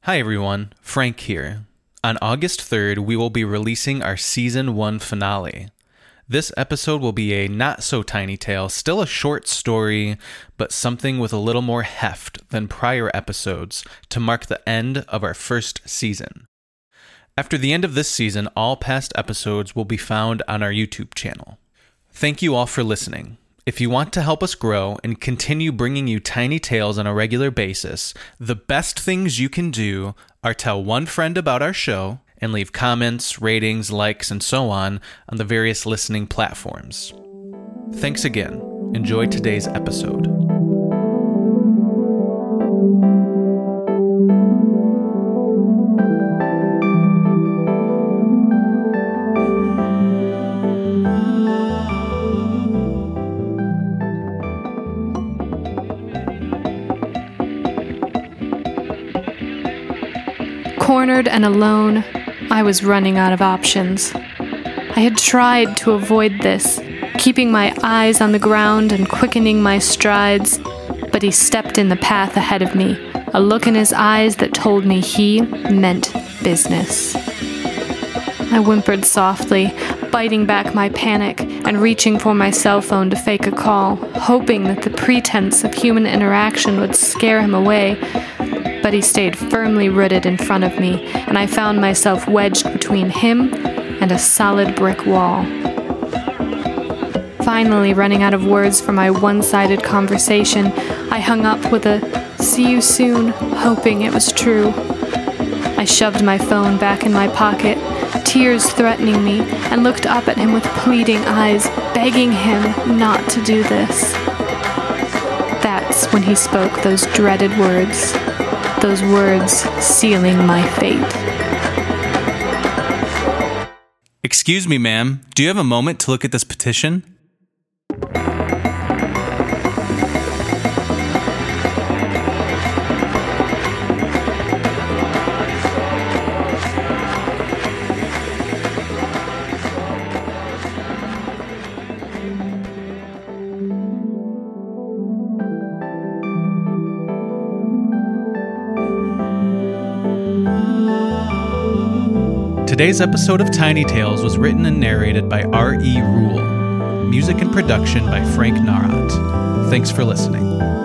Hi everyone, Frank here. On August 3rd, we will be releasing our Season 1 finale. This episode will be a not-so-tiny tale, still a short story, but something with a little more heft than prior episodes to mark the end of our first season. After the end of this season, all past episodes will be found on our YouTube channel. Thank you all for listening. If you want to help us grow and continue bringing you tiny tales on a regular basis, the best things you can do are tell one friend about our show and leave comments, ratings, likes, and so on the various listening platforms. Thanks again. Enjoy today's episode. Cornered and alone, I was running out of options. I had tried to avoid this, keeping my eyes on the ground and quickening my strides, but he stepped in the path ahead of me, a look in his eyes that told me he meant business. I whimpered softly, biting back my panic and reaching for my cell phone to fake a call, hoping that the pretense of human interaction would scare him away. But he stayed firmly rooted in front of me, and I found myself wedged between him and a solid brick wall. Finally, running out of words for my one-sided conversation, I hung up with a "see you soon," hoping it was true. I shoved my phone back in my pocket, tears threatening me, and looked up at him with pleading eyes, begging him not to do this. That's when he spoke those dreaded words. Those words sealing my fate. Excuse me, ma'am. Do you have a moment to look at this petition? Today's episode of Tiny Tales was written and narrated by R.E. Rule. Music and production by Frank Narot. Thanks for listening.